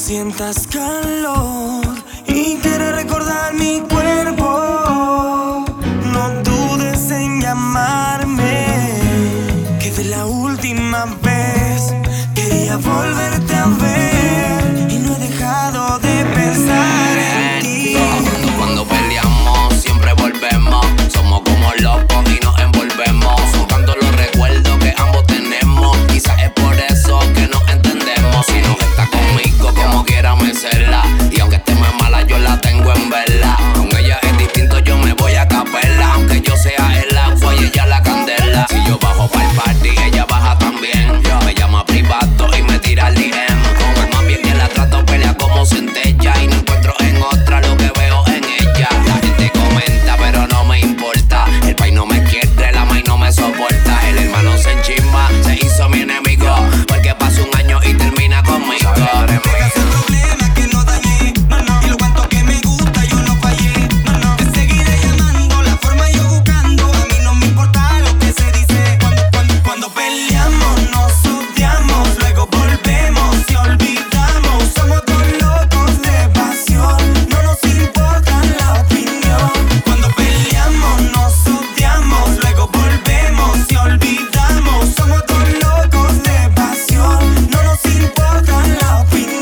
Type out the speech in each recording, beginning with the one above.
sientas calor y quieres recordar mi cuerpo, no dudes en llamarme, que de la última vez quería volverte a ver y no he dejado de pensar en ti. Cuando peleamos siempre volvemos, somos como locos y nos envolvemos. Son tantos los recuerdos que ambos tenemos, quizás es por eso que nos entendemos. Si no está conmigo como quiera me cela, y aunque esté muy mala yo la tengo en vela. Con ella es distinto, yo me voy a capela, aunque yo sea el agua y ella la candela. Si yo bajo pa'l party ella baja también, me llama privado y me tira el DM. Con el más bien que la trato pelea como centella, y no encuentro en otra lo que veo en ella. La gente comenta pero no me importa, el país no me quiere, la maíz no me soporta. El hermano se enchisma, se hizo mi enemigo, porque pasa un año y termina conmigo. Dejas el problema que no dañé, y lo cuanto que me gusta yo no fallé, te seguiré llamando, la forma yo buscando, a mí no me importa lo que se dice. Cuando peleamos nos odiamos, luego volvemos y olvidamos. Somos dos locos de pasión, no nos importa la opinión. Cuando peleamos nos odiamos, luego volvemos y olvidamos. Somos dos locos de pasión, no nos importa la opinión.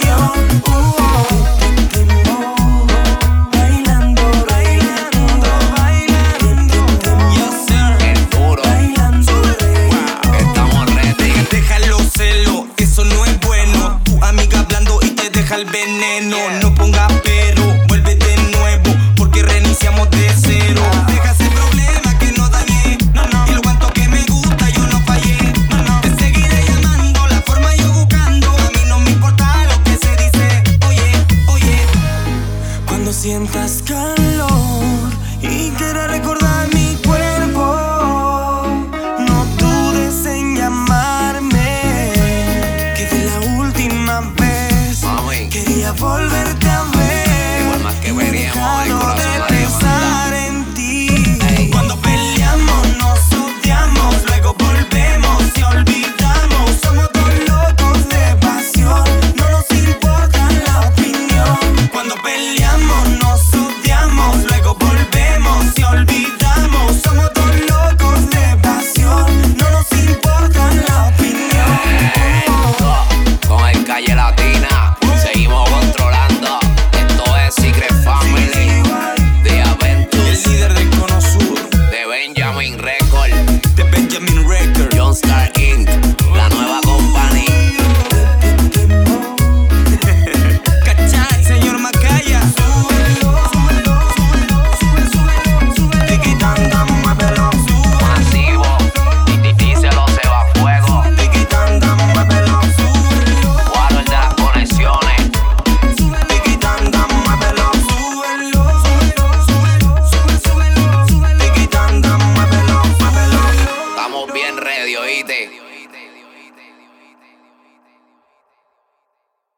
Bailando, bailando, bailando. Yo sé, El duro, estamos ready. deja los celos, eso no es bueno. Tu amiga hablando y te deja el veneno.